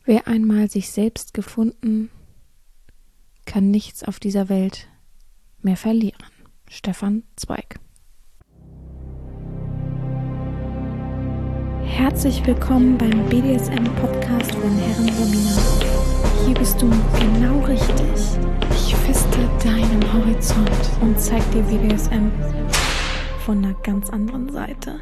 Wer einmal sich selbst gefunden, kann nichts auf dieser Welt mehr verlieren. Stefan Zweig. Herzlich willkommen beim BDSM-Podcast von Herren Sabina. Hier bist du genau richtig. Ich feste deinen Horizont und zeig dir BDSM von einer ganz anderen Seite.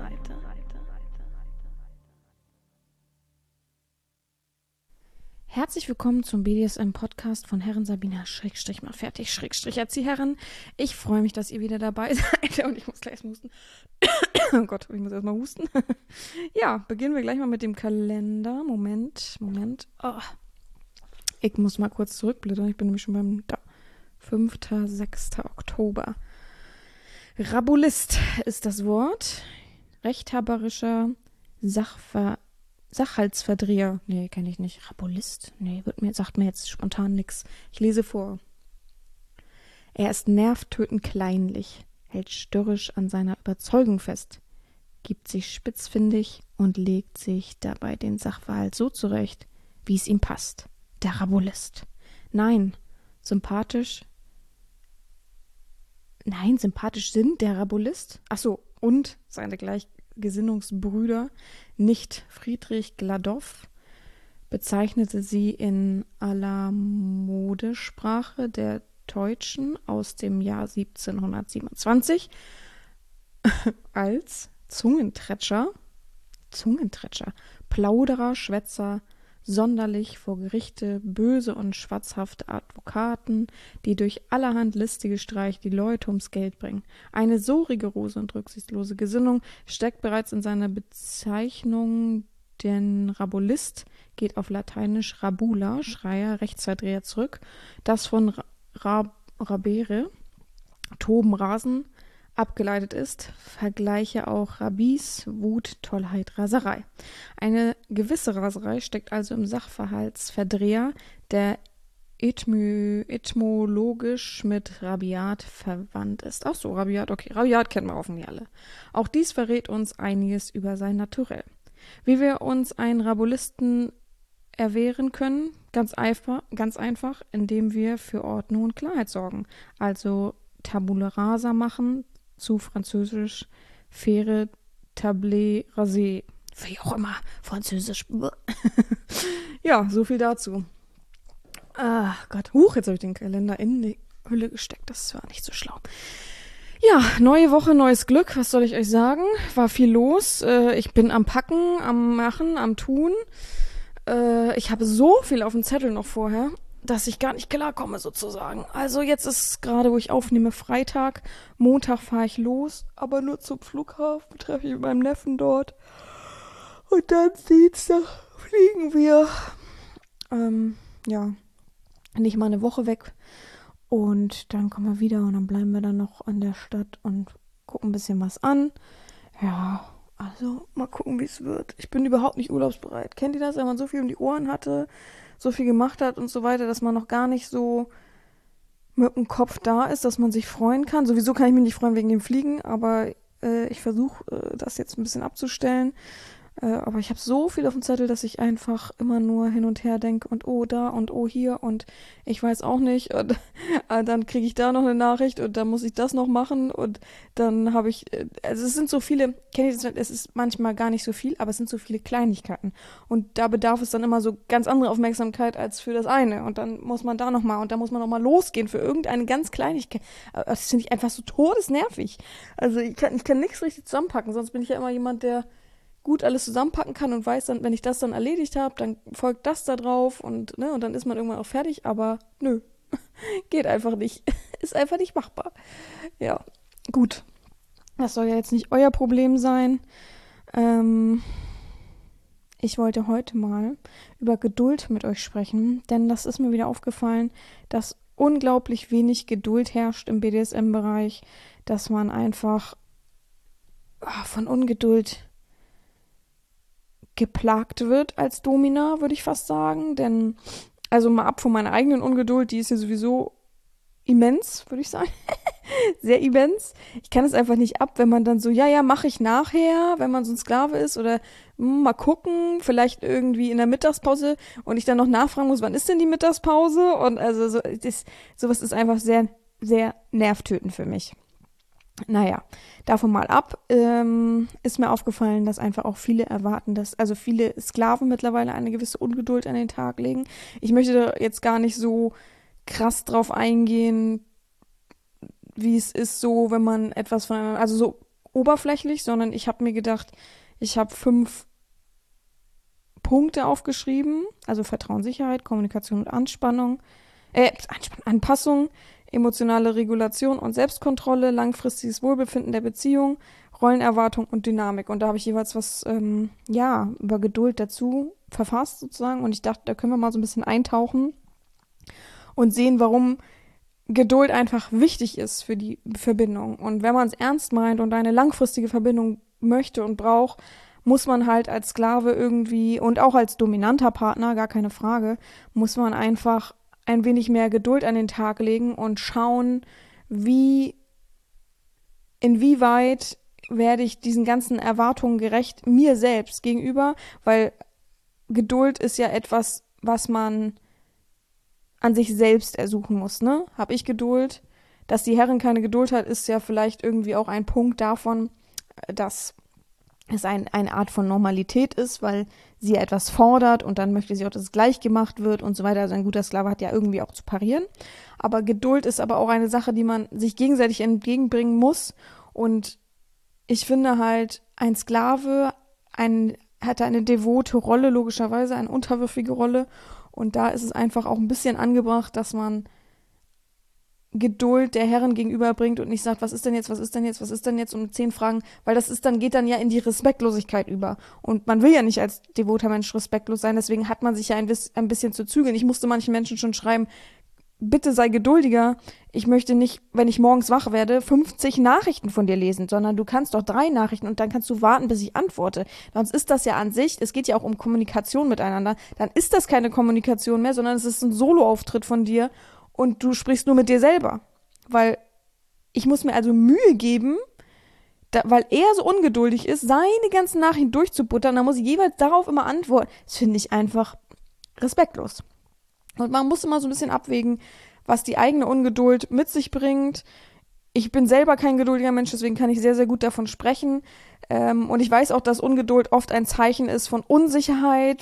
Herzlich willkommen zum BDSM-Podcast von Herren Sabina, mal fertig, Erzieherin. Ich freue mich, dass ihr wieder dabei seid und ich muss gleich erst husten. Oh Gott, ich muss erst mal husten. Ja, beginnen wir gleich mal mit dem Kalender. Moment. Oh. Ich muss mal kurz zurückblättern, ich bin nämlich schon beim 5. 6. Oktober. Rabulist ist das Wort. Rechthaberischer Sachhaltsverdreher. Nee, kenne ich nicht. Rabulist? Nee, sagt mir jetzt spontan nichts. Ich lese vor. Er ist nervtötend kleinlich, hält störrisch an seiner Überzeugung fest, gibt sich spitzfindig und legt sich dabei den Sachverhalt so zurecht, wie es ihm passt. Der Rabulist. Sympathisch sind der Rabulist. Achso, und seine Gleichgesinnungsbrüder, nicht Friedrich Gladow, bezeichnete sie in aller Modesprache der Deutschen aus dem Jahr 1727 als Zungenträtscher, Plauderer, Schwätzer, sonderlich vor Gerichte böse und schwatzhafte Advokaten, die durch allerhand listige Streich die Leute ums Geld bringen. Eine so rigorose und rücksichtslose Gesinnung steckt bereits in seiner Bezeichnung, denn Rabulist geht auf Lateinisch Rabula, Schreier, Rechtsverdreher zurück, das von Rabere, Toben, Rasen, abgeleitet ist, vergleiche auch Rabbis, Wut, Tollheit, Raserei. Eine gewisse Raserei steckt also im Sachverhaltsverdreher, der etymologisch mit Rabiat verwandt ist. Ach so, Rabiat, okay. Rabiat kennen wir hoffentlich alle. Auch dies verrät uns einiges über sein Naturell. Wie wir uns einen Rabulisten erwehren können, ganz einfach, indem wir für Ordnung und Klarheit sorgen. Also Tabula rasa machen, zu französisch faire table rasée. Wie auch immer, französisch. Ja, so viel dazu. Ach Gott, jetzt habe ich den Kalender in die Hülle gesteckt. Das war nicht so schlau. Ja, neue Woche, neues Glück. Was soll ich euch sagen? War viel los. Ich bin am Packen, am Machen, am Tun. Ich habe so viel auf dem Zettel noch vorher, dass ich gar nicht klarkomme sozusagen. Also jetzt ist gerade, wo ich aufnehme, Freitag. Montag fahre ich los, aber nur zum Flughafen, treffe ich mit meinem Neffen dort. Und dann Dienstag fliegen wir. Nicht mal eine Woche weg. Und dann kommen wir wieder und dann bleiben wir dann noch an der Stadt und gucken ein bisschen was an. Ja, also mal gucken, wie es wird. Ich bin überhaupt nicht urlaubsbereit. Kennt ihr das, wenn man so viel um die Ohren hatte, so viel gemacht hat und so weiter, dass man noch gar nicht so mit dem Kopf da ist, dass man sich freuen kann? Sowieso kann ich mich nicht freuen wegen dem Fliegen, aber ich versuche das jetzt ein bisschen abzustellen. Aber ich habe so viel auf dem Zettel, dass ich einfach immer nur hin und her denke und oh da und oh hier und ich weiß auch nicht und dann kriege ich da noch eine Nachricht und dann muss ich das noch machen und dann habe ich, also es sind so viele, kennt ihr das, es ist manchmal gar nicht so viel, aber es sind so viele Kleinigkeiten und da bedarf es dann immer so ganz andere Aufmerksamkeit als für das eine und dann muss man da nochmal und da muss man nochmal losgehen für irgendeine ganz Kleinigkeit. Das finde ich einfach so todesnervig. Also ich kann nichts richtig zusammenpacken, sonst bin ich ja immer jemand, der gut alles zusammenpacken kann und weiß dann, wenn ich das dann erledigt habe, dann folgt das da drauf und dann ist man irgendwann auch fertig, aber nö, geht einfach nicht. Ist einfach nicht machbar. Ja, gut. Das soll ja jetzt nicht euer Problem sein. Ich wollte heute mal über Geduld mit euch sprechen, denn das ist mir wieder aufgefallen, dass unglaublich wenig Geduld herrscht im BDSM-Bereich, dass man einfach von Ungeduld geplagt wird als Domina, würde ich fast sagen, denn, also mal ab von meiner eigenen Ungeduld, die ist ja sowieso immens, würde ich sagen, sehr immens. Ich kann es einfach nicht ab, wenn man dann so, ja, ja, mache ich nachher, wenn man so ein Sklave ist oder mal gucken, vielleicht irgendwie in der Mittagspause und ich dann noch nachfragen muss, wann ist denn die Mittagspause? Und also sowas ist einfach sehr, sehr nervtötend für mich. Naja, davon mal ab, ist mir aufgefallen, dass einfach auch viele erwarten, also viele Sklaven mittlerweile eine gewisse Ungeduld an den Tag legen. Ich möchte da jetzt gar nicht so krass drauf eingehen, wie es ist, so, wenn man etwas also so oberflächlich, sondern ich habe mir gedacht, ich habe 5 Punkte aufgeschrieben, also Vertrauen, Sicherheit, Kommunikation und Anpassung, emotionale Regulation und Selbstkontrolle, langfristiges Wohlbefinden der Beziehung, Rollenerwartung und Dynamik. Und da habe ich jeweils was, ja, über Geduld dazu verfasst sozusagen. Und ich dachte, da können wir mal so ein bisschen eintauchen und sehen, warum Geduld einfach wichtig ist für die Verbindung. Und wenn man es ernst meint und eine langfristige Verbindung möchte und braucht, muss man halt als Sklave irgendwie und auch als dominanter Partner, gar keine Frage, muss man einfach ein wenig mehr Geduld an den Tag legen und schauen, inwieweit werde ich diesen ganzen Erwartungen gerecht mir selbst gegenüber, weil Geduld ist ja etwas, was man an sich selbst ersuchen muss, ne? Hab ich Geduld? Dass die Herrin keine Geduld hat, ist ja vielleicht irgendwie auch ein Punkt davon, dass es eine Art von Normalität ist, weil sie ja etwas fordert und dann möchte sie auch, dass es gleich gemacht wird und so weiter. Also ein guter Sklave hat ja irgendwie auch zu parieren. Aber Geduld ist aber auch eine Sache, die man sich gegenseitig entgegenbringen muss. Und ich finde halt, ein Sklave hat eine devote Rolle, logischerweise, eine unterwürfige Rolle. Und da ist es einfach auch ein bisschen angebracht, dass man Geduld der Herren gegenüberbringt und nicht sagt, was ist denn jetzt, was ist denn jetzt, was ist denn jetzt, um 10 Fragen, weil geht dann ja in die Respektlosigkeit über. Und man will ja nicht als devoter Mensch respektlos sein, deswegen hat man sich ja ein bisschen zu zügeln. Ich musste manchen Menschen schon schreiben, bitte sei geduldiger. Ich möchte nicht, wenn ich morgens wach werde, 50 Nachrichten von dir lesen, sondern du kannst doch 3 Nachrichten und dann kannst du warten, bis ich antworte. Sonst ist das ja an sich, es geht ja auch um Kommunikation miteinander, dann ist das keine Kommunikation mehr, sondern es ist ein Soloauftritt von dir und du sprichst nur mit dir selber. Weil ich muss mir also Mühe geben, weil er so ungeduldig ist, seine ganzen Nachrichten durchzubuttern, dann muss ich jeweils darauf immer antworten. Das finde ich einfach respektlos. Und man muss immer so ein bisschen abwägen, was die eigene Ungeduld mit sich bringt. Ich bin selber kein geduldiger Mensch, deswegen kann ich sehr, sehr gut davon sprechen. Und ich weiß auch, dass Ungeduld oft ein Zeichen ist von Unsicherheit,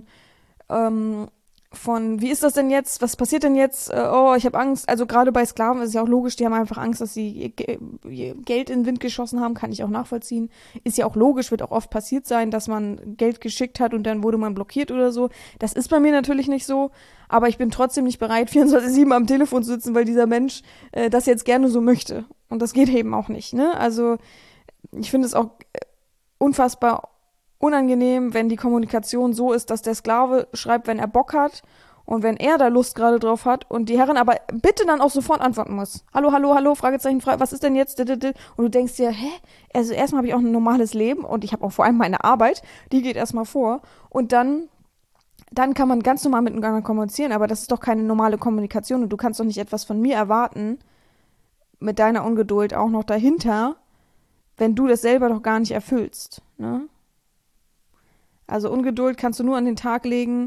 von wie ist das denn jetzt? Was passiert denn jetzt? Oh, ich habe Angst. Also gerade bei Sklaven ist es ja auch logisch, die haben einfach Angst, dass sie ihr Geld in den Wind geschossen haben, kann ich auch nachvollziehen. Ist ja auch logisch, wird auch oft passiert sein, dass man Geld geschickt hat und dann wurde man blockiert oder so. Das ist bei mir natürlich nicht so, aber ich bin trotzdem nicht bereit, 24/7 am Telefon zu sitzen, weil dieser Mensch das jetzt gerne so möchte. Und das geht eben auch nicht, ne? Also ich finde es auch unfassbar unangenehm, wenn die Kommunikation so ist, dass der Sklave schreibt, wenn er Bock hat und wenn er da Lust gerade drauf hat und die Herrin aber bitte dann auch sofort antworten muss. Hallo, hallo, hallo, Fragezeichen, was ist denn jetzt? Und du denkst dir, hä? Also erstmal habe ich auch ein normales Leben und ich habe auch vor allem meine Arbeit, die geht erstmal vor und dann kann man ganz normal miteinander kommunizieren, aber das ist doch keine normale Kommunikation und du kannst doch nicht etwas von mir erwarten, mit deiner Ungeduld auch noch dahinter, wenn du das selber doch gar nicht erfüllst, ne? Also Ungeduld kannst du nur an den Tag legen,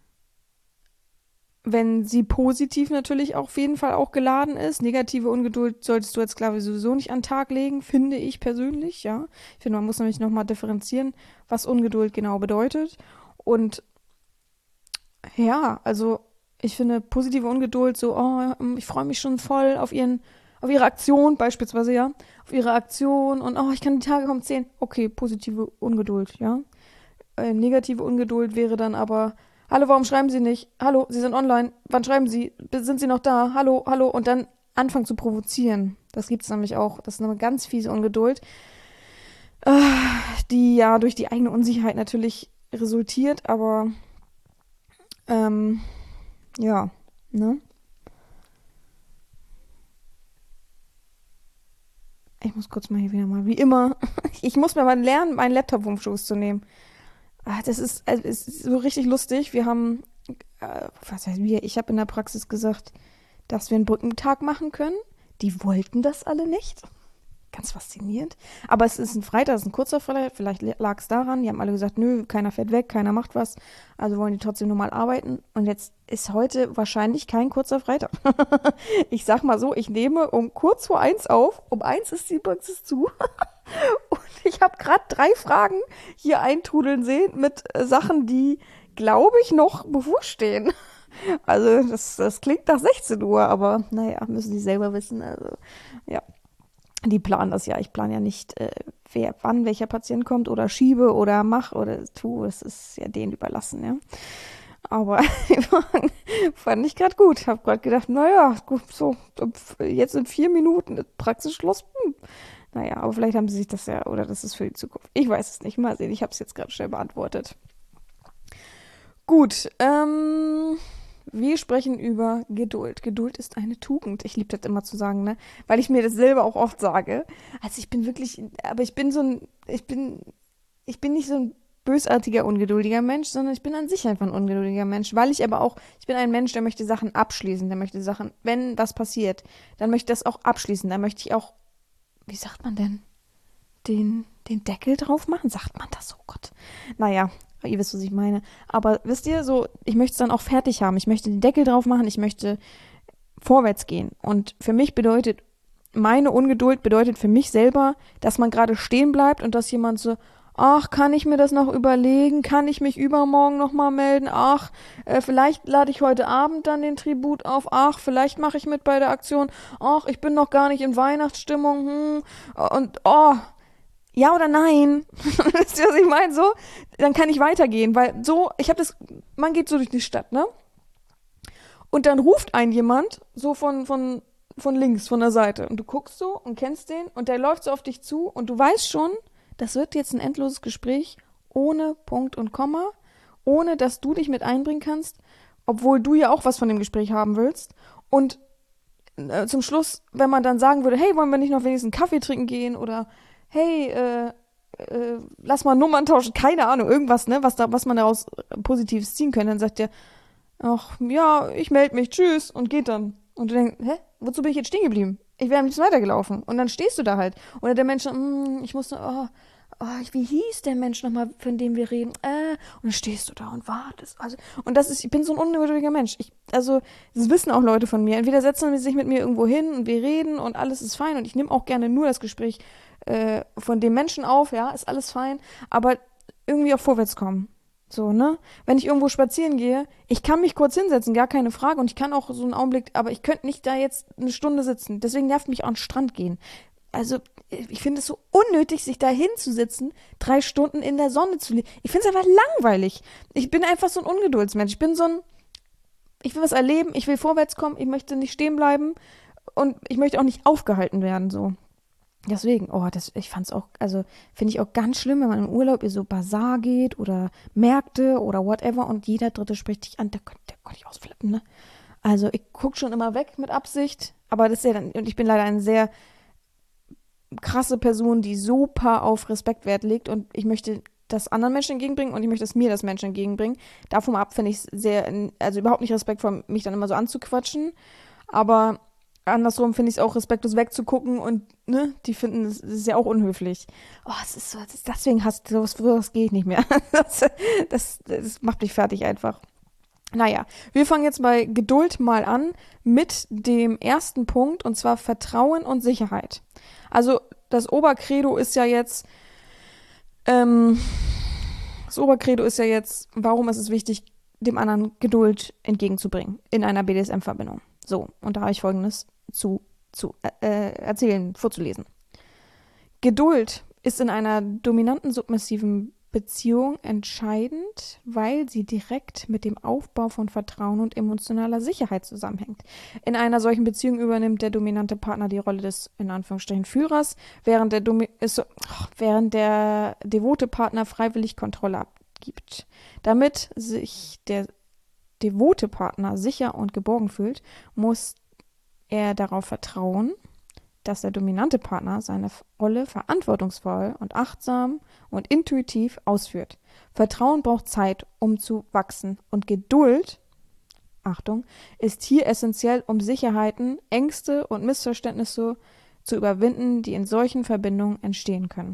wenn sie positiv natürlich auf jeden Fall auch geladen ist. Negative Ungeduld solltest du als Sklave sowieso nicht an den Tag legen, finde ich persönlich, ja. Ich finde, man muss nämlich nochmal differenzieren, was Ungeduld genau bedeutet. Und ja, also ich finde positive Ungeduld so, oh, ich freue mich schon voll auf ihre Aktion, beispielsweise, ja, auf ihre Aktion und oh, ich kann die Tage kaum zählen. Okay, positive Ungeduld, ja. Negative Ungeduld wäre dann aber, hallo, warum schreiben Sie nicht? Hallo, Sie sind online. Wann schreiben Sie? Sind Sie noch da? Hallo, hallo. Und dann anfangen zu provozieren. Das gibt es nämlich auch. Das ist eine ganz fiese Ungeduld, die ja durch die eigene Unsicherheit natürlich resultiert, aber ja, ne? Ich muss kurz mal hier wieder mal, wie immer, ich muss mir mal lernen, meinen Laptop vom Schoß zu nehmen. Das ist, also, es ist so richtig lustig. Wir haben, was heißt wir? Ich habe in der Praxis gesagt, dass wir einen Brückentag machen können. Die wollten das alle nicht. Ganz faszinierend. Aber es ist ein Freitag, es ist ein kurzer Freitag. Vielleicht lag es daran. Die haben alle gesagt, nö, keiner fährt weg, keiner macht was. Also wollen die trotzdem normal arbeiten. Und jetzt ist heute wahrscheinlich kein kurzer Freitag. Ich sag mal so, ich nehme um kurz vor 1 auf. Um 1 ist die Praxis zu. Und ich habe gerade 3 Fragen hier eintrudeln sehen mit Sachen, die, glaube ich, noch bevorstehen. Also das klingt nach 16 Uhr, aber naja, müssen die selber wissen. Also ja, die planen das ja. Ich plane ja nicht, wann welcher Patient kommt oder schiebe oder mach oder tu. Das ist ja denen überlassen, ja. Aber fand ich gerade gut. Hab gerade gedacht, naja, gut, so, jetzt in 4 Minuten ist Praxisschluss. Naja, aber vielleicht haben sie sich das ja, oder das ist für die Zukunft. Ich weiß es nicht. Mal sehen, ich habe es jetzt gerade schnell beantwortet. Gut, wir sprechen über Geduld. Geduld ist eine Tugend. Ich liebe das immer zu sagen, ne? Weil ich mir das selber auch oft sage. Also ich bin wirklich, aber ich bin ich bin nicht so ein bösartiger, ungeduldiger Mensch, sondern ich bin an sich einfach ein ungeduldiger Mensch, weil ich bin ein Mensch, der möchte Sachen abschließen, der möchte Sachen, wenn was passiert, dann möchte ich das auch abschließen, dann möchte ich auch, wie sagt man denn, den Deckel drauf machen? Sagt man das? Oh Gott. Naja, ihr wisst, was ich meine. Aber wisst ihr, so, ich möchte es dann auch fertig haben. Ich möchte den Deckel drauf machen, ich möchte vorwärts gehen. Und für mich bedeutet, meine Ungeduld bedeutet für mich selber, dass man gerade stehen bleibt und dass jemand so, ach, kann ich mir das noch überlegen? Kann ich mich übermorgen nochmal melden? Ach, vielleicht lade ich heute Abend dann den Tribut auf. Ach, vielleicht mache ich mit bei der Aktion. Ach, ich bin noch gar nicht in Weihnachtsstimmung. Und, oh, ja oder nein? Wisst ihr, was ich meine? So, dann kann ich weitergehen, weil so, man geht so durch die Stadt, ne? Und dann ruft ein jemand so von links, von der Seite. Und du guckst so und kennst den und der läuft so auf dich zu und du weißt schon, das wird jetzt ein endloses Gespräch ohne Punkt und Komma, ohne dass du dich mit einbringen kannst, obwohl du ja auch was von dem Gespräch haben willst. Und zum Schluss, wenn man dann sagen würde, hey, wollen wir nicht noch wenigstens einen Kaffee trinken gehen oder hey, lass mal Nummern tauschen, keine Ahnung, irgendwas, ne, was man daraus Positives ziehen könnte, dann sagt der, ach, ja, ich melde mich, tschüss, und geht dann. Und du denkst, hä, wozu bin ich jetzt stehen geblieben? Ich wäre am liebsten weitergelaufen. Und dann stehst du da halt. Oder der Mensch, ich musste, wie hieß der Mensch nochmal, von dem wir reden? Und dann stehst du da und wartest. Also, und ich bin so ein ungeduldiger Mensch. Das wissen auch Leute von mir. Entweder setzen sie sich mit mir irgendwo hin und wir reden und alles ist fein. Und ich nehme auch gerne nur das Gespräch von dem Menschen auf, ja, ist alles fein. Aber irgendwie auch vorwärts kommen. So, ne? Wenn ich irgendwo spazieren gehe, ich kann mich kurz hinsetzen, gar keine Frage. Und ich kann auch so einen Augenblick, aber ich könnte nicht da jetzt eine Stunde sitzen. Deswegen nervt mich auch an den Strand gehen. Also, ich finde es so unnötig, sich da hinzusitzen, 3 Stunden in der Sonne zu liegen. Ich finde es einfach langweilig. Ich bin einfach so ein Ungeduldsmensch. Ich will was erleben, ich will vorwärts kommen, ich möchte nicht stehen bleiben und ich möchte auch nicht aufgehalten werden, so. Deswegen, ich fand's auch, also finde ich auch ganz schlimm, wenn man im Urlaub in so Bazar geht oder Märkte oder whatever und jeder Dritte spricht dich an, da könnte ich ausflippen, ne? Also ich gucke schon immer weg mit Absicht, aber das ist ja dann, und ich bin leider eine sehr krasse Person, die super auf Respekt Wert legt und ich möchte das anderen Menschen entgegenbringen und ich möchte es mir das Menschen entgegenbringen. Davon ab finde ich es also überhaupt nicht respektvoll, mich dann immer so anzuquatschen, aber andersrum finde ich es auch respektlos wegzugucken und, ne, die finden, das ist ja auch unhöflich. Oh, es ist so, deswegen sowas geht nicht mehr. Das macht mich fertig einfach. Naja, wir fangen jetzt bei Geduld mal an mit dem ersten Punkt und zwar Vertrauen und Sicherheit. Also das Obercredo ist ja jetzt, warum ist es wichtig, dem anderen Geduld entgegenzubringen in einer BDSM-Verbindung. So, und da habe ich Folgendes zu erzählen, vorzulesen. Geduld ist in einer dominanten submissiven Beziehung entscheidend, weil sie direkt mit dem Aufbau von Vertrauen und emotionaler Sicherheit zusammenhängt. In einer solchen Beziehung übernimmt der dominante Partner die Rolle des, in Anführungsstrichen, Führers, während der devote Partner freiwillig Kontrolle abgibt. Damit sich der devote Partner sicher und geborgen fühlt, muss er darauf vertrauen, dass der dominante Partner seine Rolle verantwortungsvoll und achtsam und intuitiv ausführt. Vertrauen braucht Zeit, um zu wachsen und Geduld Achtung, ist hier essentiell, um Sicherheiten, Ängste und Missverständnisse zu überwinden, die in solchen Verbindungen entstehen können.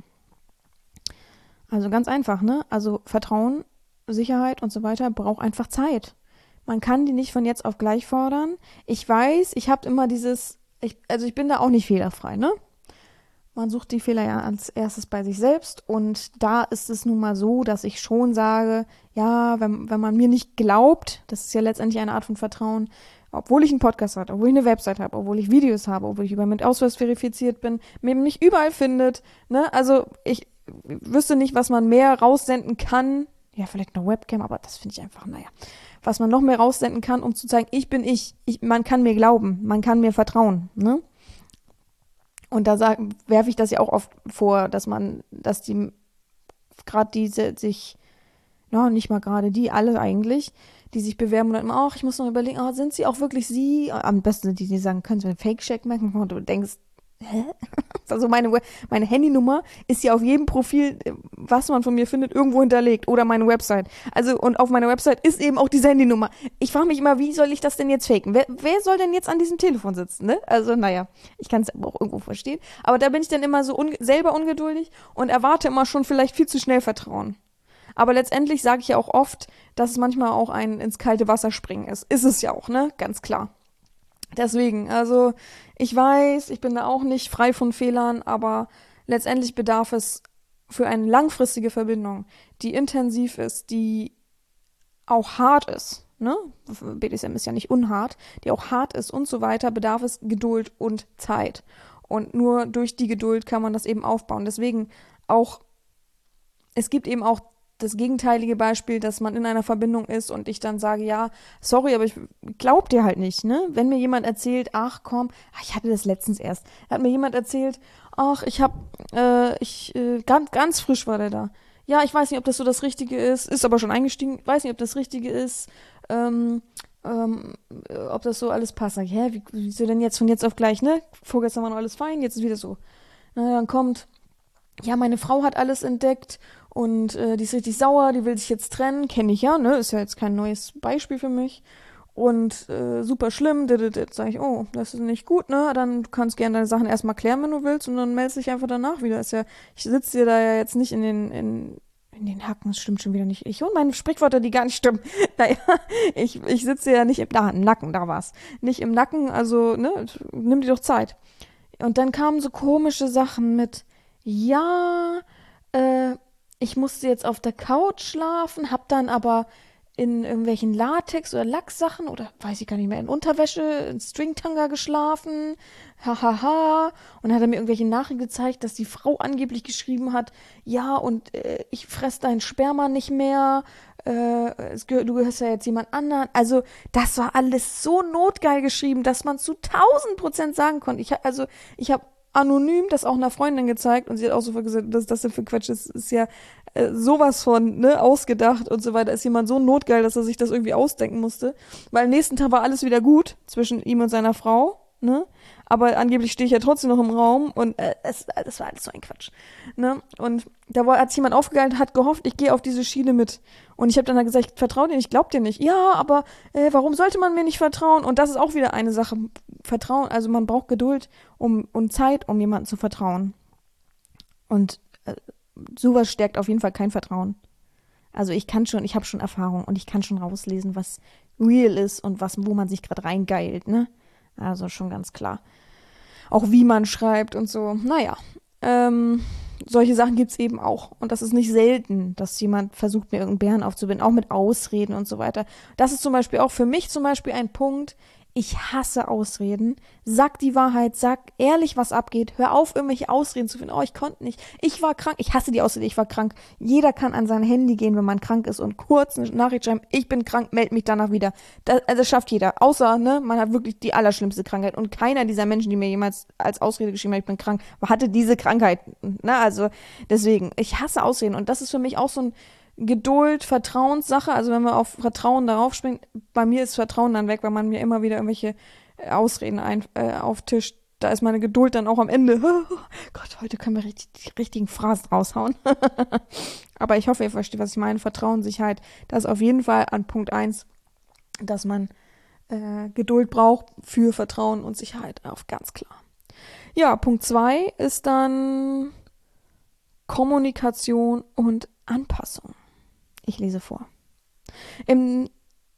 Also ganz einfach, ne? Also Vertrauen, Sicherheit und so weiter braucht einfach Zeit. Man kann die nicht von jetzt auf gleich fordern. Ich weiß, ich habe immer ich bin da auch nicht fehlerfrei, ne? Man sucht die Fehler ja als erstes bei sich selbst und da ist es nun mal so, dass ich schon sage, ja, wenn man mir nicht glaubt, das ist ja letztendlich eine Art von Vertrauen, obwohl ich einen Podcast habe, obwohl ich eine Website habe, obwohl ich Videos habe, obwohl ich mit Ausweis verifiziert bin, mir nicht überall findet, ne? Also ich wüsste nicht, was man mehr raussenden kann, ja, vielleicht eine Webcam, aber das finde ich einfach, naja, was man noch mehr raussenden kann, um zu zeigen, ich bin man kann mir glauben, man kann mir vertrauen, ne? Und da werfe ich das ja auch oft vor, dass die gerade diese sich, no, nicht mal gerade die, alle eigentlich, die sich bewerben und dann immer, ach, ich muss noch überlegen, sind sie auch wirklich sie? Am besten sind die, die sagen, können Sie einen Fake-Check machen? Und du denkst, hä? Also meine Handynummer ist ja auf jedem Profil, was man von mir findet, irgendwo hinterlegt. Oder meine Website. Also, und auf meiner Website ist eben auch diese Handynummer. Ich frage mich immer, wie soll ich das denn jetzt faken? Wer soll denn jetzt an diesem Telefon sitzen, ne? Also, naja, ich kann es aber auch irgendwo verstehen. Aber da bin ich dann immer so selber ungeduldig und erwarte immer schon vielleicht viel zu schnell Vertrauen. Aber letztendlich sage ich ja auch oft, dass es manchmal auch ein ins kalte Wasser springen ist. Ist es ja auch, ne? Ganz klar. Deswegen, also ich weiß, ich bin da auch nicht frei von Fehlern, aber letztendlich bedarf es für eine langfristige Verbindung, die intensiv ist, die auch hart ist, ne? BDSM ist ja nicht unhart, die auch hart ist und so weiter, bedarf es Geduld und Zeit. Und nur durch die Geduld kann man das eben aufbauen. Deswegen auch, es gibt eben auch das gegenteilige Beispiel, dass man in einer Verbindung ist und ich dann sage, ja, sorry, aber ich glaub dir halt nicht, ne? Wenn mir jemand erzählt, ach komm, ich hatte das letztens erst, da hat mir jemand erzählt, ach, ganz frisch war der da. Ja, ich weiß nicht, ob das so das Richtige ist aber schon eingestiegen, weiß nicht, ob das Richtige ist, ob das so alles passt. Sag ich, wieso denn jetzt von jetzt auf gleich, ne? Vorgestern war noch alles fein, jetzt ist wieder so. Na, dann kommt, ja, meine Frau hat alles entdeckt und die ist richtig sauer, die will sich jetzt trennen, kenne ich ja, ne, ist ja jetzt kein neues Beispiel für mich und super schlimm, sag ich, oh, das ist nicht gut, ne, dann du kannst gerne deine Sachen erstmal klären, wenn du willst und dann meldest dich einfach danach wieder, ich sitze dir da ja jetzt nicht in den Hacken, das stimmt schon wieder nicht. Ich und meine Sprichwörter, die gar nicht stimmen. Naja, ich sitze ja nicht im Nacken, da war's. Nicht im Nacken, also, ne, nimm dir doch Zeit. Und dann kamen so komische Sachen mit, ja, ich musste jetzt auf der Couch schlafen, hab dann aber in irgendwelchen Latex- oder Lacksachen oder weiß ich gar nicht mehr, in Unterwäsche, in Stringtanga geschlafen, hahaha. Und dann hat er mir irgendwelche Nachrichten gezeigt, dass die Frau angeblich geschrieben hat, ja, und ich fress dein Sperma nicht mehr, du gehörst ja jetzt jemand anderen. Also, das war alles so notgeil geschrieben, dass man zu 1000% sagen konnte. Ich habe anonym das auch einer Freundin gezeigt und sie hat auch sofort gesagt, was ist das denn für Quatsch ist ja sowas von, ne, ausgedacht und so weiter. Ist jemand so notgeil, dass er sich das irgendwie ausdenken musste. Weil am nächsten Tag war alles wieder gut zwischen ihm und seiner Frau, ne? Aber angeblich stehe ich ja trotzdem noch im Raum und das war alles so ein Quatsch, ne? Und hat sich jemand aufgegeilt und hat gehofft, ich gehe auf diese Schiene mit. Und ich habe dann halt gesagt, ich vertraue dir nicht, ich glaub dir nicht. Ja, aber warum sollte man mir nicht vertrauen? Und das ist auch wieder eine Sache. Vertrauen, also man braucht Geduld und Zeit, um jemandem zu vertrauen. Und sowas stärkt auf jeden Fall kein Vertrauen. Also ich habe schon Erfahrung und ich kann schon rauslesen, was real ist und wo man sich gerade reingeilt, ne? Also schon ganz klar. Auch wie man schreibt und so. Naja, solche Sachen gibt's eben auch. Und das ist nicht selten, dass jemand versucht, mir irgendeinen Bären aufzubinden, auch mit Ausreden und so weiter. Das ist zum Beispiel auch für mich zum Beispiel ein Punkt. Ich hasse Ausreden. Sag die Wahrheit, sag ehrlich, was abgeht. Hör auf, irgendwelche Ausreden zu finden. Oh, ich konnte nicht. Ich war krank. Ich hasse die Ausrede, ich war krank. Jeder kann an sein Handy gehen, wenn man krank ist und kurz eine Nachricht schreiben, ich bin krank, meld mich danach wieder. Das schafft jeder. Außer, ne, man hat wirklich die allerschlimmste Krankheit. Und keiner dieser Menschen, die mir jemals als Ausrede geschrieben haben, ich bin krank, hatte diese Krankheit. Ne, also deswegen, ich hasse Ausreden. Und das ist für mich auch so ein Geduld, Vertrauenssache, also wenn man auf Vertrauen darauf springt, bei mir ist Vertrauen dann weg, weil man mir immer wieder irgendwelche Ausreden auftischt. Da ist meine Geduld dann auch am Ende. Oh Gott, heute können wir die richtigen Phrasen raushauen. Aber ich hoffe, ihr versteht, was ich meine. Vertrauen, Sicherheit, das ist auf jeden Fall an Punkt 1, dass man Geduld braucht für Vertrauen und Sicherheit auf, ganz klar. Ja, Punkt 2 ist dann Kommunikation und Anpassung. Ich lese vor. Im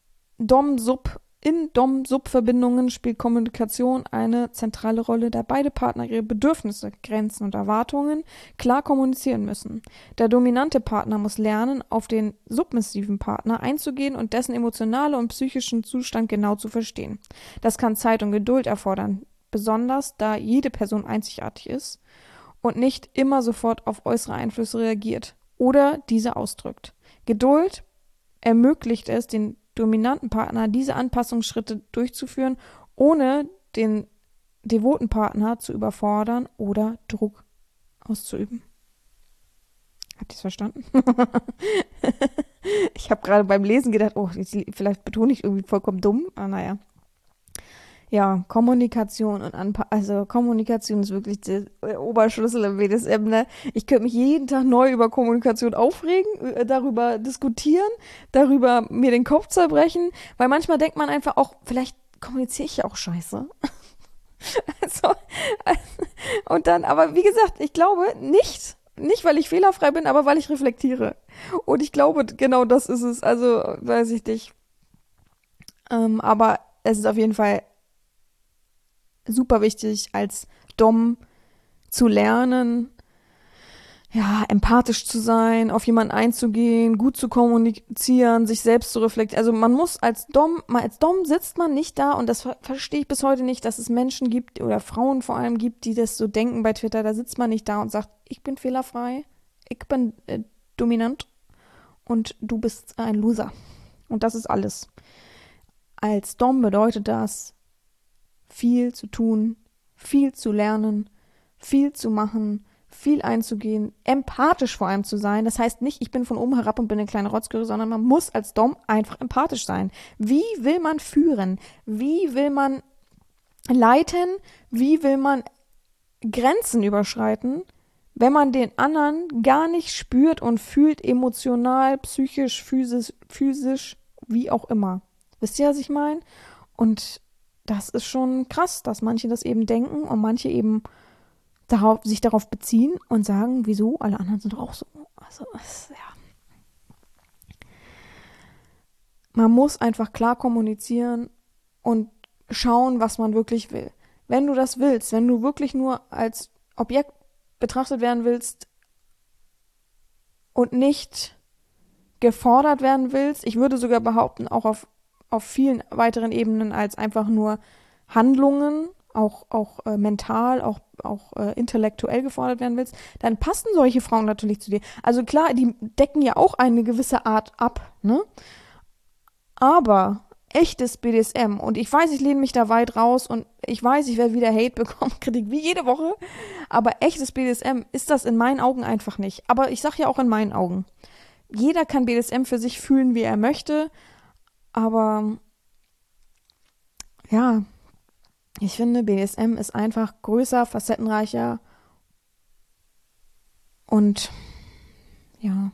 In Dom-Sub-Verbindungen spielt Kommunikation eine zentrale Rolle, da beide Partner ihre Bedürfnisse, Grenzen und Erwartungen klar kommunizieren müssen. Der dominante Partner muss lernen, auf den submissiven Partner einzugehen und dessen emotionale und psychischen Zustand genau zu verstehen. Das kann Zeit und Geduld erfordern, besonders da jede Person einzigartig ist und nicht immer sofort auf äußere Einflüsse reagiert oder diese ausdrückt. Geduld ermöglicht es, den dominanten Partner diese Anpassungsschritte durchzuführen, ohne den devoten Partner zu überfordern oder Druck auszuüben. Habt ihr es verstanden? Ich habe gerade beim Lesen gedacht, oh, vielleicht betone ich irgendwie vollkommen dumm. Ah, naja. Ja, Kommunikation und also Kommunikation ist wirklich der Oberschlüssel im BDSM, ne? Ich könnte mich jeden Tag neu über Kommunikation aufregen, darüber diskutieren, darüber mir den Kopf zerbrechen, weil manchmal denkt man einfach auch, vielleicht kommuniziere ich ja auch scheiße. Also, und dann, aber wie gesagt, ich glaube nicht, weil ich fehlerfrei bin, aber weil ich reflektiere. Und ich glaube, genau das ist es. Also, weiß ich nicht. Aber es ist auf jeden Fall super wichtig, als Dom zu lernen, ja, empathisch zu sein, auf jemanden einzugehen, gut zu kommunizieren, sich selbst zu reflektieren. Also man muss als Dom sitzt man nicht da, und das verstehe ich bis heute nicht, dass es Menschen gibt oder Frauen vor allem gibt, die das so denken bei Twitter. Da sitzt man nicht da und sagt, ich bin fehlerfrei, ich bin dominant und du bist ein Loser. Und das ist alles. Als Dom bedeutet das, viel zu tun, viel zu lernen, viel zu machen, viel einzugehen, empathisch vor allem zu sein. Das heißt nicht, ich bin von oben herab und bin eine kleine Rotzgöre, sondern man muss als Dom einfach empathisch sein. Wie will man führen? Wie will man leiten? Wie will man Grenzen überschreiten, wenn man den anderen gar nicht spürt und fühlt, emotional, psychisch, physisch, wie auch immer. Wisst ihr, was ich meine? Und das ist schon krass, dass manche das eben denken und manche eben sich darauf beziehen und sagen, wieso, alle anderen sind doch auch so. Also, ja. Man muss einfach klar kommunizieren und schauen, was man wirklich will. Wenn du das willst, wenn du wirklich nur als Objekt betrachtet werden willst und nicht gefordert werden willst, ich würde sogar behaupten, auch auf vielen weiteren Ebenen als einfach nur Handlungen, auch mental, auch intellektuell gefordert werden willst, dann passen solche Frauen natürlich zu dir. Also klar, die decken ja auch eine gewisse Art ab, ne? Aber echtes BDSM, und ich weiß, ich lehne mich da weit raus und ich weiß, ich werde wieder Hate bekommen, Kritik wie jede Woche, aber echtes BDSM ist das in meinen Augen einfach nicht. Aber ich sag ja auch in meinen Augen. Jeder kann BDSM für sich fühlen, wie er möchte, aber ja, ich finde, BDSM ist einfach größer, facettenreicher und ja,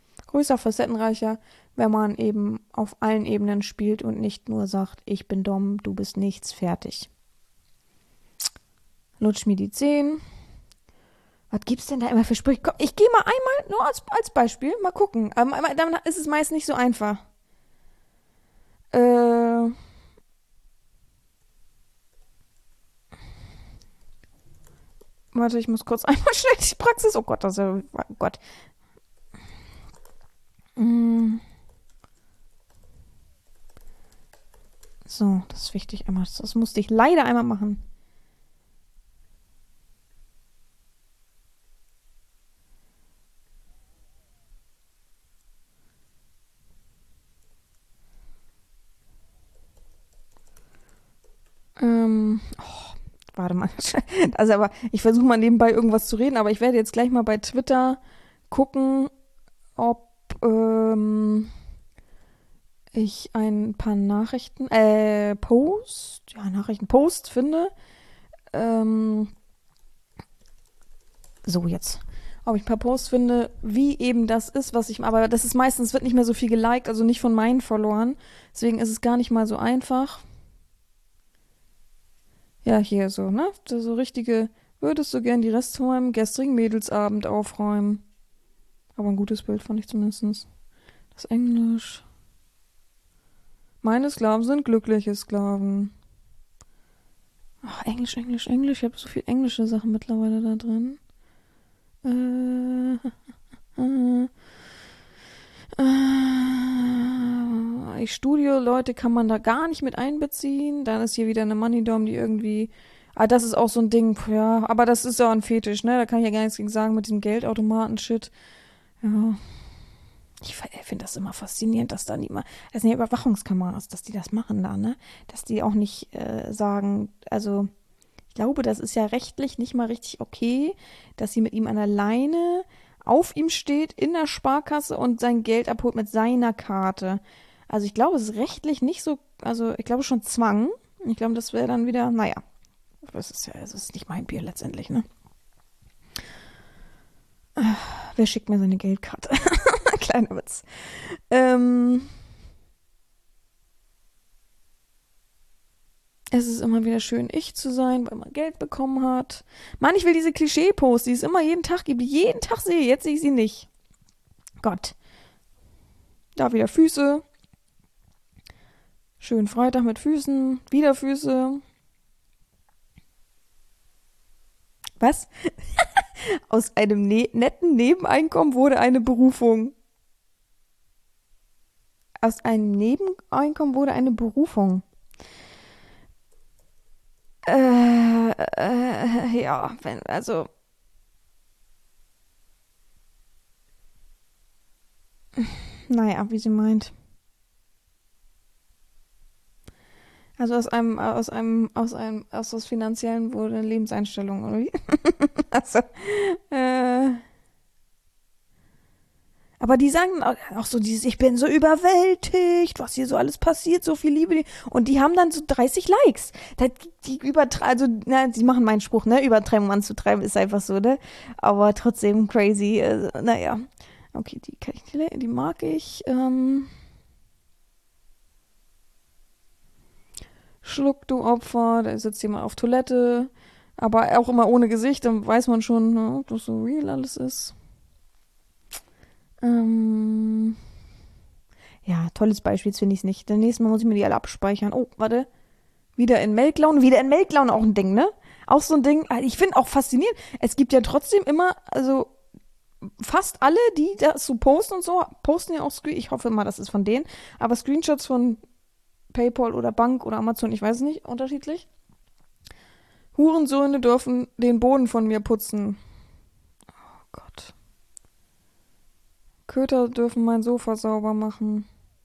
wenn man eben auf allen Ebenen spielt und nicht nur sagt, ich bin Dom, du bist nichts, fertig. Lutsch mir die Zehen. Was gibt's denn da immer für Sprüche? Komm, ich gehe mal einmal, nur als Beispiel, mal gucken. Aber dann ist es meist nicht so einfach. Warte, ich muss kurz einmal schnell die Praxis. Oh Gott, oh Gott. So, das ist wichtig. Das musste ich leider einmal machen. Warte mal. Also, aber ich versuche mal nebenbei irgendwas zu reden, aber ich werde jetzt gleich mal bei Twitter gucken, ob ich ein paar Nachrichten-Post finde. So, jetzt. Ob ich ein paar Posts finde, wie eben das ist, aber das ist meistens, wird nicht mehr so viel geliked, also nicht von meinen Followern. Deswegen ist es gar nicht mal so einfach. Ja, hier so, ne? So richtige, würdest du gern die Reste von meinem gestrigen Mädelsabend aufräumen? Aber ein gutes Bild fand ich zumindest. Das Englisch. Meine Sklaven sind glückliche Sklaven. Ach, Englisch, Englisch, Englisch. Ich habe so viel englische Sachen mittlerweile da drin. Äh, äh, Studio-Leute kann man da gar nicht mit einbeziehen. Dann ist hier wieder eine Money-Dom, die irgendwie. Ah, das ist auch so ein Ding, ja. Aber das ist ja ein Fetisch, ne? Da kann ich ja gar nichts gegen sagen mit diesem Geldautomaten-Shit. Ja. Ich finde das immer faszinierend, dass da nicht mal. Das sind ja Überwachungskameras, dass die das machen da, ne? Dass die auch nicht sagen. Also, ich glaube, das ist ja rechtlich nicht mal richtig okay, dass sie mit ihm an der Leine auf ihm steht in der Sparkasse und sein Geld abholt mit seiner Karte. Also ich glaube, es ist rechtlich nicht so, also ich glaube schon Zwang. Ich glaube, das wäre dann wieder, naja, es ist nicht mein Bier letztendlich, ne? Wer schickt mir seine Geldkarte? Kleiner Witz. Es ist immer wieder schön, ich zu sein, weil man Geld bekommen hat. Mann, ich will diese Klischee-Post, die es immer jeden Tag gibt, die ich jeden Tag sehe. Jetzt sehe ich sie nicht. Gott. Da wieder Füße. Schönen Freitag mit Füßen. Wieder Füße. Was? Aus einem netten Nebeneinkommen wurde eine Berufung. Aus einem Nebeneinkommen wurde eine Berufung. Ja, wenn, also, naja, wie sie meint. Also aus was Finanziellen wurde eine Lebenseinstellung, oder wie? Also, äh, aber die sagen auch so dieses, ich bin so überwältigt, was hier so alles passiert, so viel Liebe. Und die haben dann so 30 Likes. Die übertreiben, also, na, sie machen meinen Spruch, ne? Übertreiben anzutreiben ist einfach so, ne? Aber trotzdem crazy. Naja. Okay, die mag ich. Schluck, du Opfer, da sitzt jemand auf Toilette. Aber auch immer ohne Gesicht, dann weiß man schon, ne, ob das so real alles ist. Ähm, ja, tolles Beispiel, finde ich es nicht. Dann nächstes Mal muss ich mir die alle abspeichern. Oh, warte. Wieder in Meltlaune auch ein Ding, ne? Auch so ein Ding. Ich finde auch faszinierend. Es gibt ja trotzdem immer, also fast alle, die das so posten und so, posten ja auch ich hoffe mal, das ist von denen, aber Screenshots von PayPal oder Bank oder Amazon, ich weiß es nicht, unterschiedlich. Hurensöhne dürfen den Boden von mir putzen. Oh Gott. Köter dürfen mein Sofa sauber machen.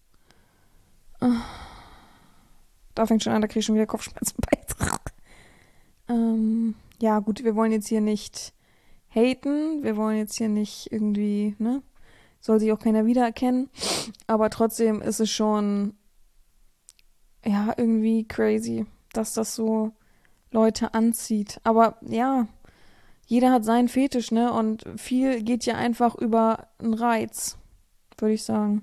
Da fängt schon an, da kriege ich schon wieder Kopfschmerzen bei. Ja, gut, wir wollen jetzt hier nicht haten. Wir wollen jetzt hier nicht irgendwie, ne? Soll sich auch keiner wiedererkennen. Aber trotzdem ist es schon, ja, irgendwie crazy, dass das so Leute anzieht. Aber ja, jeder hat seinen Fetisch, ne? Und viel geht ja einfach über einen Reiz, würde ich sagen.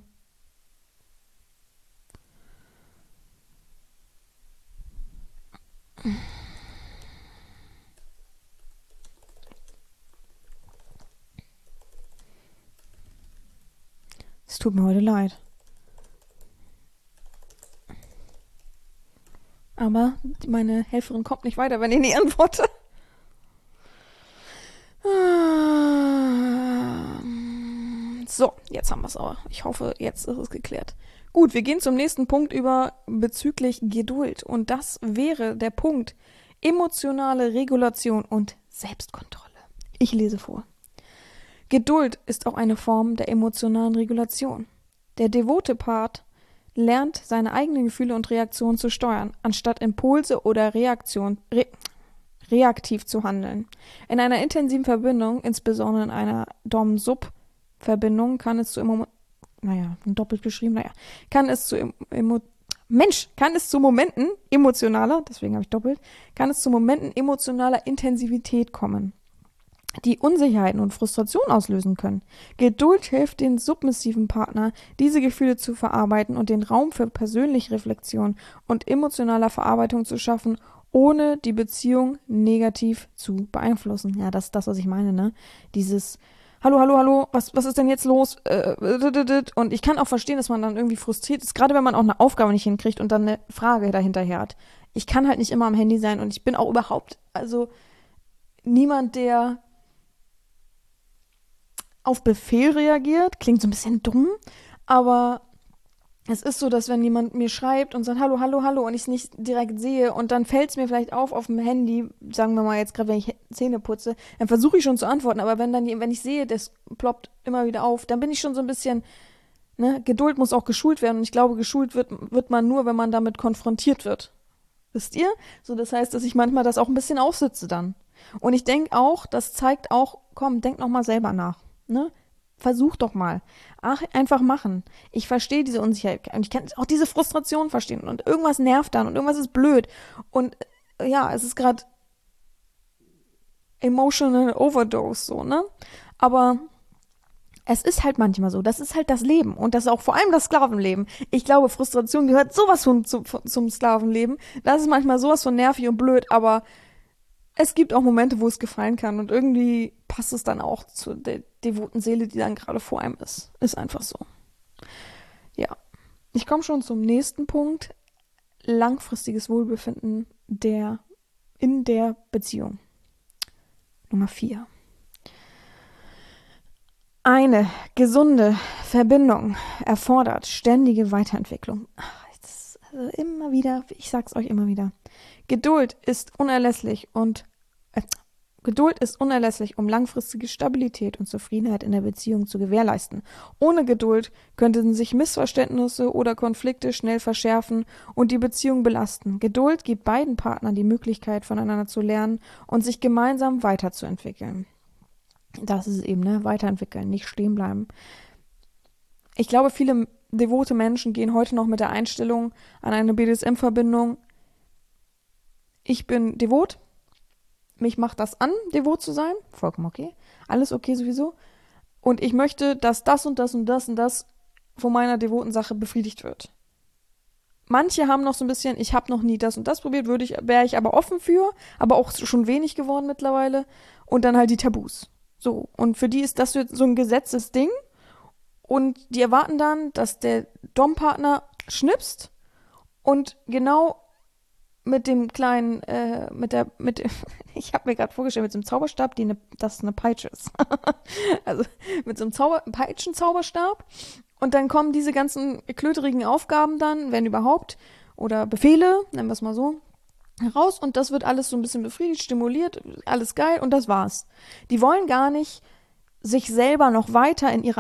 Es tut mir heute leid. Aber meine Helferin kommt nicht weiter, wenn ich nicht antworte. So, jetzt haben wir es aber. Ich hoffe, jetzt ist es geklärt. Gut, wir gehen zum nächsten Punkt über bezüglich Geduld. Und das wäre der Punkt emotionale Regulation und Selbstkontrolle. Ich lese vor. Geduld ist auch eine Form der emotionalen Regulation. Der devote Part lernt, seine eigenen Gefühle und Reaktionen zu steuern, anstatt Impulse oder reaktiv zu handeln. In einer intensiven Verbindung, insbesondere in einer Dom-Sub-Verbindung, kann es zu doppelt geschrieben, kann es zu Momenten emotionaler, deswegen habe ich doppelt, kann es zu Momenten emotionaler Intensivität kommen, die Unsicherheiten und Frustration auslösen können. Geduld hilft den submissiven Partner, diese Gefühle zu verarbeiten und den Raum für persönliche Reflexion und emotionaler Verarbeitung zu schaffen, ohne die Beziehung negativ zu beeinflussen. Ja, das ist das, was ich meine, ne? Dieses Hallo, hallo, hallo, was ist denn jetzt los? Und ich kann auch verstehen, dass man dann irgendwie frustriert ist, gerade wenn man auch eine Aufgabe nicht hinkriegt und dann eine Frage dahinterher hat. Ich kann halt nicht immer am Handy sein und ich bin auch überhaupt, also niemand, der auf Befehl reagiert. Klingt so ein bisschen dumm, aber es ist so, dass wenn jemand mir schreibt und sagt Hallo, hallo, hallo und ich es nicht direkt sehe und dann fällt es mir vielleicht auf dem Handy, sagen wir mal jetzt gerade, wenn ich Zähne putze, dann versuche ich schon zu antworten, aber wenn ich sehe, das ploppt immer wieder auf, dann bin ich schon so ein bisschen, ne, Geduld muss auch geschult werden und ich glaube, geschult wird man nur, wenn man damit konfrontiert wird. Wisst ihr? So, das heißt, dass ich manchmal das auch ein bisschen aussitze dann. Und ich denke auch, das zeigt auch, komm, denk noch mal selber nach. Ne? Versuch doch mal. Ach, einfach machen. Ich verstehe diese Unsicherheit und ich kann auch diese Frustration verstehen und irgendwas nervt dann und irgendwas ist blöd. Und ja, es ist gerade emotional overdose so, ne? Aber es ist halt manchmal so. Das ist halt das Leben. Und das ist auch vor allem das Sklavenleben. Ich glaube, Frustration gehört sowas zum Sklavenleben. Das ist manchmal sowas von nervig und blöd, aber es gibt auch Momente, wo es gefallen kann. Und irgendwie passt es dann auch zu der devoten Seele, die dann gerade vor einem ist. Ist einfach so. Ja. Ich komme schon zum nächsten Punkt. Langfristiges Wohlbefinden in der Beziehung. Nummer 4. Eine gesunde Verbindung erfordert ständige Weiterentwicklung. Also immer wieder, ich sag's euch immer wieder. Geduld ist unerlässlich Geduld ist unerlässlich, um langfristige Stabilität und Zufriedenheit in der Beziehung zu gewährleisten. Ohne Geduld könnten sich Missverständnisse oder Konflikte schnell verschärfen und die Beziehung belasten. Geduld gibt beiden Partnern die Möglichkeit, voneinander zu lernen und sich gemeinsam weiterzuentwickeln. Das ist es eben, ne? Weiterentwickeln, nicht stehen bleiben. Ich glaube, viele devote Menschen gehen heute noch mit der Einstellung an eine BDSM-Verbindung. Ich bin devot, mich macht das an, devot zu sein, vollkommen okay, alles okay sowieso. Und ich möchte, dass das und das und das und das von meiner devoten Sache befriedigt wird. Manche haben noch so ein bisschen, ich habe noch nie das und das probiert, wäre ich aber offen für, aber auch schon wenig geworden mittlerweile. Und dann halt die Tabus. So, und für die ist das so ein gesetztes Ding. Und die erwarten dann, dass der Dom-Partner schnipst und genau mit dem kleinen, ich habe mir gerade vorgestellt, mit so einem Zauberstab, das eine Peitsche ist. Also mit so einem Peitschen-Zauberstab. Und dann kommen diese ganzen klöterigen Aufgaben dann, wenn überhaupt, oder Befehle, nennen wir es mal so, heraus. Und das wird alles so ein bisschen befriedigt, stimuliert, alles geil und das war's. Die wollen gar nicht sich selber noch weiter in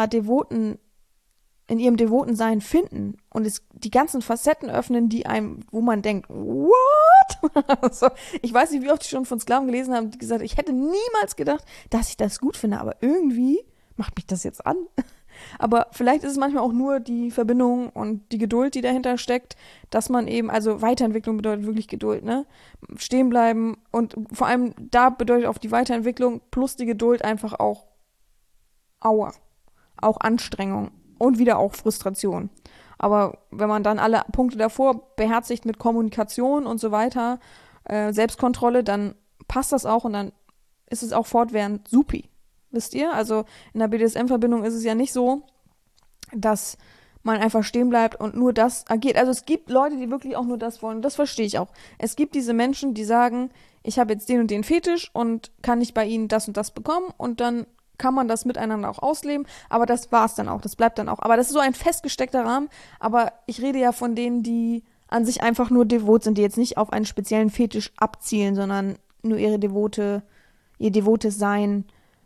ihrem devoten Sein finden und die ganzen Facetten öffnen, wo man denkt, what? Also, ich weiß nicht, wie oft ich schon von Sklaven gelesen habe, die gesagt, ich hätte niemals gedacht, dass ich das gut finde, aber irgendwie macht mich das jetzt an. Aber vielleicht ist es manchmal auch nur die Verbindung und die Geduld, die dahinter steckt, dass man eben, also Weiterentwicklung bedeutet wirklich Geduld, ne? Stehen bleiben und vor allem da bedeutet auch die Weiterentwicklung plus die Geduld einfach auch Aua, auch Anstrengung und wieder auch Frustration. Aber wenn man dann alle Punkte davor beherzigt mit Kommunikation und so weiter, Selbstkontrolle, dann passt das auch und dann ist es auch fortwährend supi. Wisst ihr? Also in der BDSM-Verbindung ist es ja nicht so, dass man einfach stehen bleibt und nur das agiert. Also es gibt Leute, die wirklich auch nur das wollen. Das verstehe ich auch. Es gibt diese Menschen, die sagen, ich habe jetzt den und den Fetisch und kann nicht bei ihnen das und das bekommen und dann kann man das miteinander auch ausleben, aber das war's dann auch, das bleibt dann auch. Aber das ist so ein festgesteckter Rahmen, aber ich rede ja von denen, die an sich einfach nur devot sind, die jetzt nicht auf einen speziellen Fetisch abzielen, sondern nur ihr devotes Sein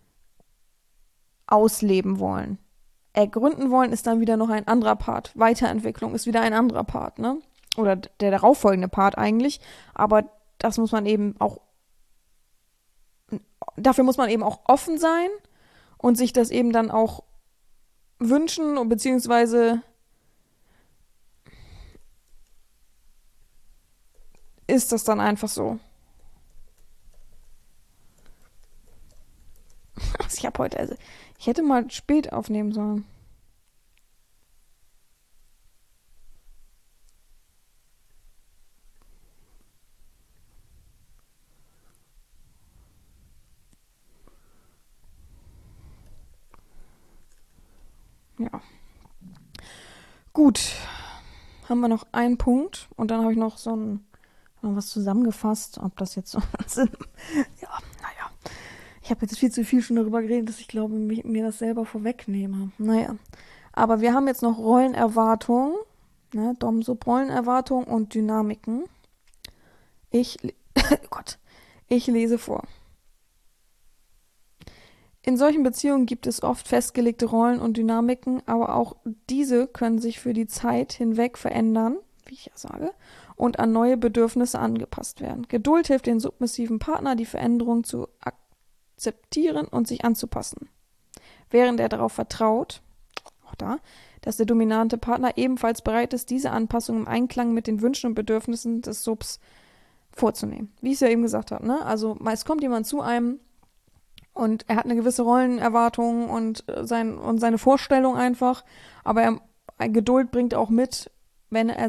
ausleben wollen. Ergründen wollen ist dann wieder noch ein anderer Part. Weiterentwicklung ist wieder ein anderer Part, ne? Oder der darauffolgende Part eigentlich, aber das muss man eben auch, dafür muss man eben auch offen sein und sich das eben dann auch wünschen und beziehungsweise ist das dann einfach so. Also ich hätte mal spät aufnehmen sollen. Gut, haben wir noch einen Punkt und dann habe ich noch noch was zusammengefasst, ob das jetzt so Sinn. Ja, naja. Ich habe jetzt viel zu viel schon darüber geredet, dass ich glaube, mir das selber vorwegnehme. Naja. Aber wir haben jetzt noch Rollenerwartungen, ne, Dom-Sub-Rollenerwartungen und Dynamiken. Gott, ich lese vor. In solchen Beziehungen gibt es oft festgelegte Rollen und Dynamiken, aber auch diese können sich für die Zeit hinweg verändern, wie ich ja sage, und an neue Bedürfnisse angepasst werden. Geduld hilft den submissiven Partner, die Veränderung zu akzeptieren und sich anzupassen, während er darauf vertraut, auch da, dass der dominante Partner ebenfalls bereit ist, diese Anpassung im Einklang mit den Wünschen und Bedürfnissen des Subs vorzunehmen. Wie ich es ja eben gesagt habe, ne? Also es kommt jemand zu einem und er hat eine gewisse Rollenerwartung und seine Vorstellung einfach, aber Geduld bringt auch mit, wenn er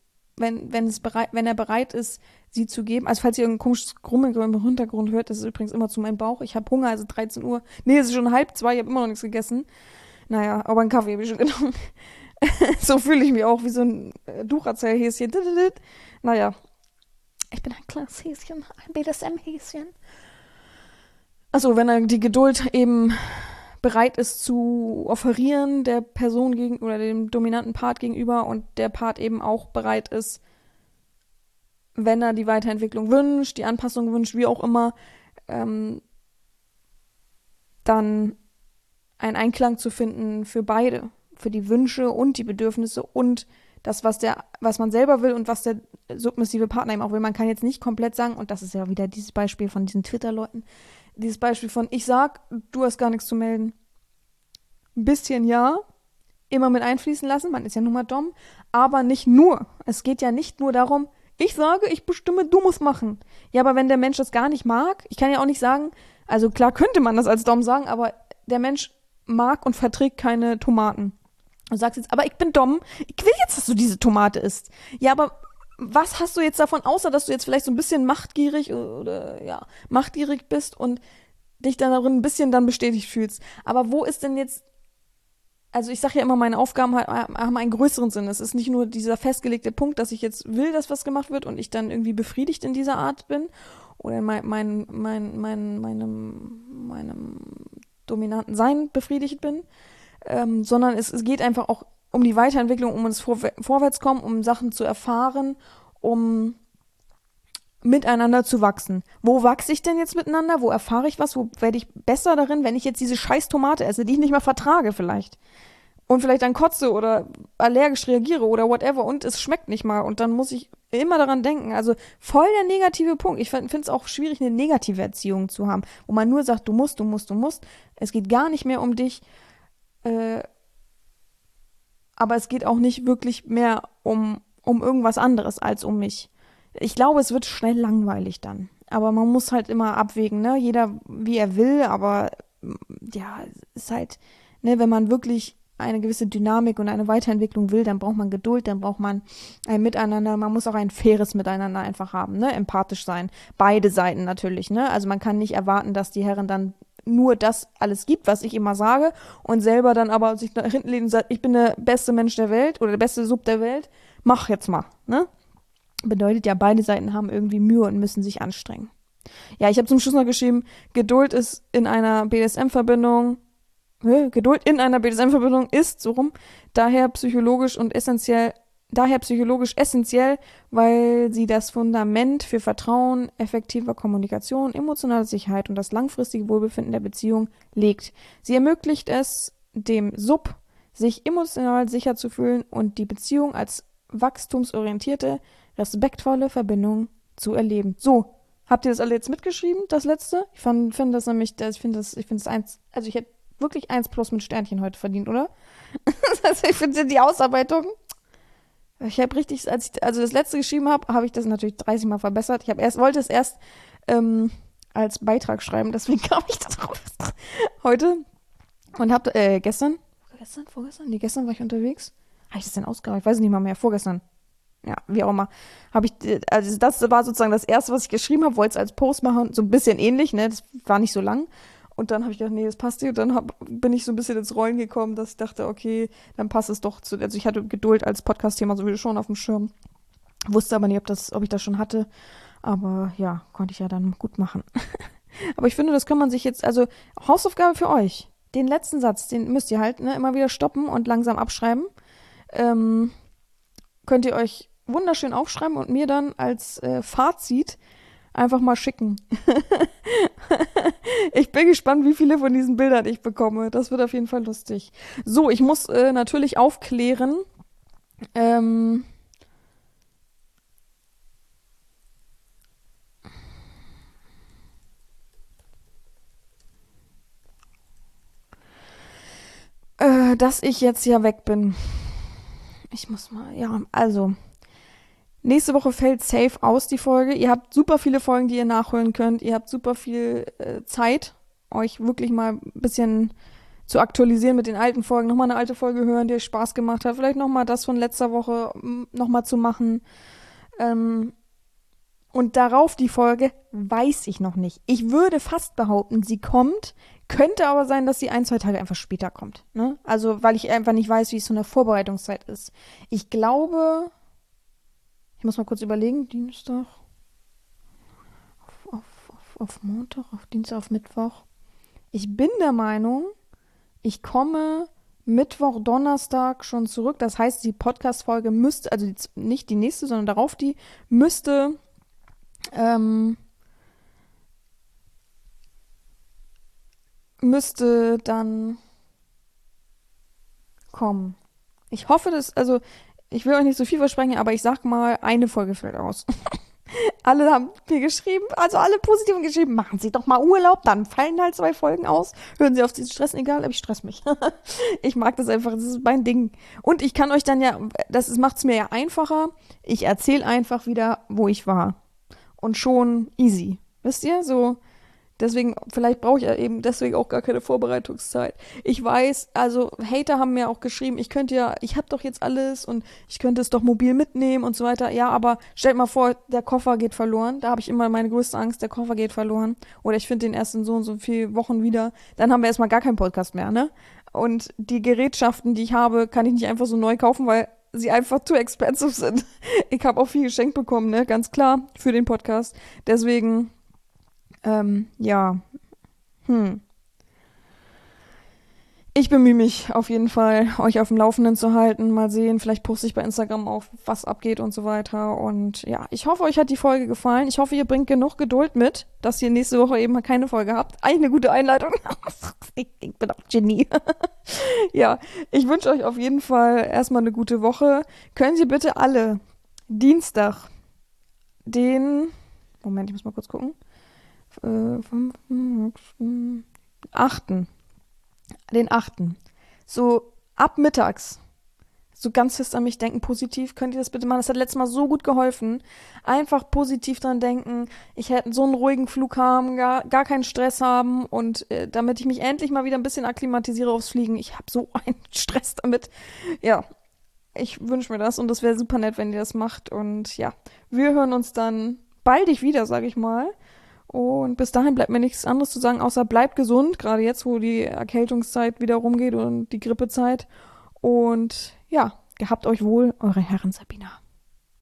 bereit ist, sie zu geben. Also falls ihr irgendein komisches Grummeln im Hintergrund hört, das ist übrigens immer zu meinem Bauch. Ich habe Hunger, also 13 Uhr. Nee, es ist schon 1:30, ich habe immer noch nichts gegessen. Naja, aber einen Kaffee habe ich schon genommen. So fühle ich mich auch, wie so ein Duracell-Häschen. Naja, ich bin ein kleines Häschen, ein BDSM-Häschen. Also wenn er die Geduld eben bereit ist zu offerieren der Person gegenüber oder dem dominanten Part gegenüber und der Part eben auch bereit ist, wenn er die Weiterentwicklung wünscht, die Anpassung wünscht, wie auch immer, dann einen Einklang zu finden für beide, für die Wünsche und die Bedürfnisse und das, was man selber will und was der submissive Partner eben auch will. Man kann jetzt nicht komplett sagen, und das ist ja wieder dieses Beispiel von diesen Twitter-Leuten, dieses Beispiel von, ich sag, du hast gar nichts zu melden. Ein bisschen ja, immer mit einfließen lassen, man ist ja nun mal Dom, aber nicht nur. Es geht ja nicht nur darum, ich sage, ich bestimme, du musst machen. Ja, aber wenn der Mensch das gar nicht mag, ich kann ja auch nicht sagen, also klar könnte man das als Dom sagen, aber der Mensch mag und verträgt keine Tomaten. Du sagst jetzt, aber ich bin Dom, ich will jetzt, dass du diese Tomate isst. Ja, aber was hast du jetzt davon, außer dass du jetzt vielleicht so ein bisschen machtgierig oder ja, machtgierig bist und dich dann darin ein bisschen dann bestätigt fühlst. Aber wo ist denn jetzt, also ich sage ja immer, meine Aufgaben haben einen größeren Sinn. Es ist nicht nur dieser festgelegte Punkt, dass ich jetzt will, dass was gemacht wird und ich dann irgendwie befriedigt in dieser Art bin oder in meinem dominanten Sein befriedigt bin, sondern es geht einfach auch um die Weiterentwicklung, um das Vorwärtskommen, um Sachen zu erfahren, um miteinander zu wachsen. Wo wachse ich denn jetzt miteinander? Wo erfahre ich was? Wo werde ich besser darin, wenn ich jetzt diese scheiß Tomate esse, die ich nicht mehr vertrage vielleicht? Und vielleicht dann kotze oder allergisch reagiere oder whatever und es schmeckt nicht mal und dann muss ich immer daran denken. Also voll der negative Punkt. Ich finde es auch schwierig, eine negative Erziehung zu haben, wo man nur sagt, du musst, du musst, du musst. Es geht gar nicht mehr um dich, aber es geht auch nicht wirklich mehr um irgendwas anderes als um mich. Ich glaube, es wird schnell langweilig dann. Aber man muss halt immer abwägen, ne? Jeder wie er will, aber ja, es ist halt, ne, wenn man wirklich eine gewisse Dynamik und eine Weiterentwicklung will, dann braucht man Geduld, dann braucht man ein Miteinander, man muss auch ein faires Miteinander einfach haben, ne? Empathisch sein. Beide Seiten natürlich, ne? Also man kann nicht erwarten, dass die Herren dann nur das alles gibt, was ich immer sage und selber dann aber sich nach hinten lehnt und sagt, ich bin der beste Mensch der Welt oder der beste Sub der Welt, mach jetzt mal, ne? Bedeutet ja, beide Seiten haben irgendwie Mühe und müssen sich anstrengen. Ja, ich habe zum Schluss noch geschrieben, Geduld ist in einer BDSM-Verbindung, Geduld in einer BDSM-Verbindung ist, so rum, daher psychologisch essentiell, weil sie das Fundament für Vertrauen, effektive Kommunikation, emotionale Sicherheit und das langfristige Wohlbefinden der Beziehung legt. Sie ermöglicht es dem Sub, sich emotional sicher zu fühlen und die Beziehung als wachstumsorientierte, respektvolle Verbindung zu erleben. So, habt ihr das alle jetzt mitgeschrieben, das letzte? Ich finde das nämlich, ich finde es eins, also ich hätte wirklich 1+ mit Sternchen heute verdient, oder? Also ich finde die Ausarbeitung, ich habe richtig, als ich das letzte geschrieben habe ich das natürlich 30 Mal verbessert. Wollte es erst als Beitrag schreiben, deswegen kam ich da drauf heute und habe vorgestern? Nee, gestern war ich unterwegs. Habe ich das denn ausgearbeitet? Ich weiß es nicht mal mehr, vorgestern. Ja, wie auch immer. Das war sozusagen das erste, was ich geschrieben habe, wollte es als Post machen, so ein bisschen ähnlich, ne, das war nicht so lang. Und dann habe ich gedacht, nee, das passt nicht. Und dann bin ich so ein bisschen ins Rollen gekommen, dass ich dachte, okay, dann passt es doch zu. Also ich hatte Geduld als Podcast-Thema sowieso schon auf dem Schirm. Wusste aber nicht, ob ich das schon hatte. Aber ja, konnte ich ja dann gut machen. Aber ich finde, das kann man sich jetzt, also Hausaufgabe für euch. Den letzten Satz, den müsst ihr halt immer wieder stoppen und langsam abschreiben. Ähm, Könnt ihr euch wunderschön aufschreiben und mir dann als Fazit einfach mal schicken. Ich bin gespannt, wie viele von diesen Bildern ich bekomme. Das wird auf jeden Fall lustig. So, ich muss natürlich aufklären. Ähm, dass ich jetzt ja weg bin. Ich muss mal, ja, also. Nächste Woche fällt safe aus die Folge. Ihr habt super viele Folgen, die ihr nachholen könnt. Ihr habt super viel Zeit, euch wirklich mal ein bisschen zu aktualisieren mit den alten Folgen. Nochmal eine alte Folge hören, die euch Spaß gemacht hat. Vielleicht nochmal das von letzter Woche nochmal zu machen. Und darauf die Folge weiß ich noch nicht. Ich würde fast behaupten, sie kommt. Könnte aber sein, dass sie 1, 2 Tage einfach später kommt. Ne? Also, weil ich einfach nicht weiß, wie es so eine Vorbereitungszeit ist. Ich glaube, ich muss mal kurz überlegen, Dienstag, auf Montag, auf Dienstag, auf Mittwoch. Ich bin der Meinung, ich komme Mittwoch, Donnerstag schon zurück. Das heißt, die Podcast-Folge müsste, also nicht die nächste, sondern darauf die, müsste dann kommen. Ich hoffe, also ich will euch nicht so viel versprechen, aber ich sag mal, eine Folge fällt aus. Alle haben mir geschrieben, also alle Positiven geschrieben, machen Sie doch mal Urlaub, dann fallen halt 2 Folgen aus. Hören Sie auf diesen Stress, egal, aber ich stress mich. Ich mag das einfach, das ist mein Ding. Und ich kann euch dann ja, macht es mir ja einfacher. Ich erzähle einfach wieder, wo ich war. Und schon easy. Wisst ihr? So, deswegen, vielleicht brauche ich ja eben deswegen auch gar keine Vorbereitungszeit. Ich weiß, also Hater haben mir auch geschrieben, ich habe doch jetzt alles und ich könnte es doch mobil mitnehmen und so weiter. Ja, aber stellt mal vor, der Koffer geht verloren. Da habe ich immer meine größte Angst, der Koffer geht verloren. Oder ich finde den erst in so und so vielen Wochen wieder. Dann haben wir erstmal gar keinen Podcast mehr, ne? Und die Gerätschaften, die ich habe, kann ich nicht einfach so neu kaufen, weil sie einfach too expensive sind. Ich habe auch viel geschenkt bekommen, ne? Ganz klar, für den Podcast. Deswegen ja. Ich bemühe mich auf jeden Fall, euch auf dem Laufenden zu halten. Mal sehen, vielleicht poste ich bei Instagram auch, was abgeht und so weiter. Und ja, ich hoffe, euch hat die Folge gefallen. Ich hoffe, ihr bringt genug Geduld mit, dass ihr nächste Woche eben keine Folge habt. Eigentlich eine gute Einleitung. Ich bin auch Genie. Ja, ich wünsche euch auf jeden Fall erstmal eine gute Woche. Können Sie bitte alle Dienstag den... Moment, ich muss mal kurz gucken. 8. Den 8. So ab mittags. So ganz fest an mich denken, positiv. Könnt ihr das bitte machen? Das hat letztes Mal so gut geholfen. Einfach positiv dran denken. Ich hätte so einen ruhigen Flug haben, gar keinen Stress haben. Und damit ich mich endlich mal wieder ein bisschen akklimatisiere aufs Fliegen. Ich habe so einen Stress damit. Ja, ich wünsche mir das. Und das wäre super nett, wenn ihr das macht. Und ja, wir hören uns dann baldig wieder, sag ich mal. Und bis dahin bleibt mir nichts anderes zu sagen, außer bleibt gesund, gerade jetzt, wo die Erkältungszeit wieder rumgeht und die Grippezeit. Und ja, gehabt euch wohl, eure Herren Sabina.